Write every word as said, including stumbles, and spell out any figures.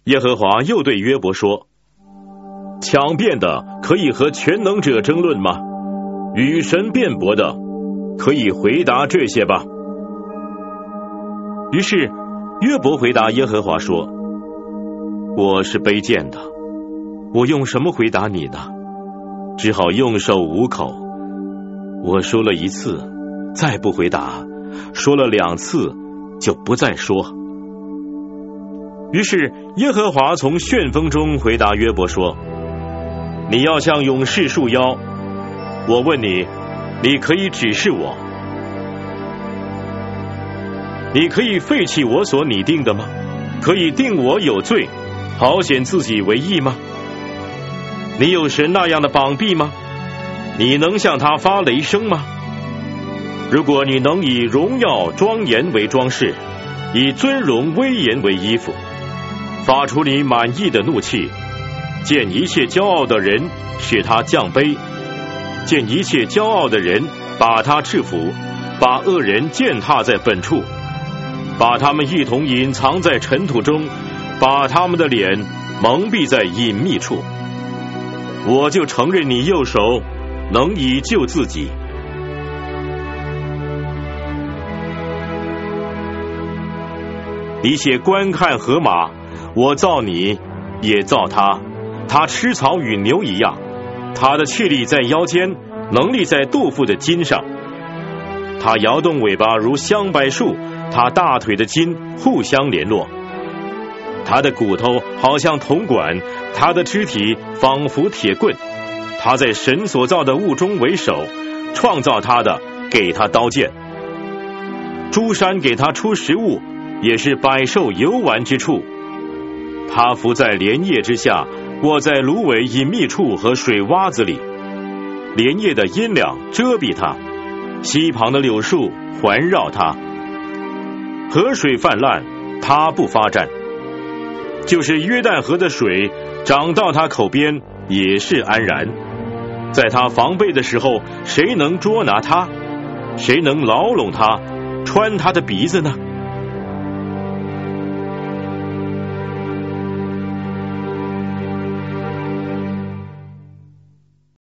耶和华又对约伯说：强辩的可以和全能者争论吗？与神辩驳的可以回答这些吧。于是约伯回答耶和华说：我是卑贱的，我用什么回答你呢？只好用手捂口。我说了一次，再不回答；说了两次，就不再说。于是耶和华从旋风中回答约伯说：你要向勇士束腰，我问你，你可以指示我？你可以废弃我所拟定的吗？可以定我有罪，好显自己为义吗？你有神那样的膀臂吗？你能向他发雷声吗？如果你能以荣耀庄严为装饰，以尊荣威严为衣服，发出你满意的怒气，见一切骄傲的人使他降卑，见一切骄傲的人把他制服，把恶人践踏在本处，把他们一同隐藏在尘土中，把他们的脸蒙蔽在隐秘处，我就承认你右手能以救自己。你且观看河马，我造你，也造他，他吃草与牛一样，他的气力在腰间，能力在肚腹的筋上。他摇动尾巴如香柏树，他大腿的筋互相联络。他的骨头好像铜管，他的肢体仿佛铁棍。他在神所造的物中为首，创造他的给他刀剑。诸山给他出食物，也是百兽游玩之处。他伏在莲叶之下，卧在芦苇隐秘处和水洼子里。莲叶的阴凉遮蔽他，溪旁的柳树环绕他。河水泛滥，他不发战。就是约旦河的水涨到他口边，也是安然。在他防备的时候，谁能捉拿他？谁能牢笼他，穿他的鼻子呢？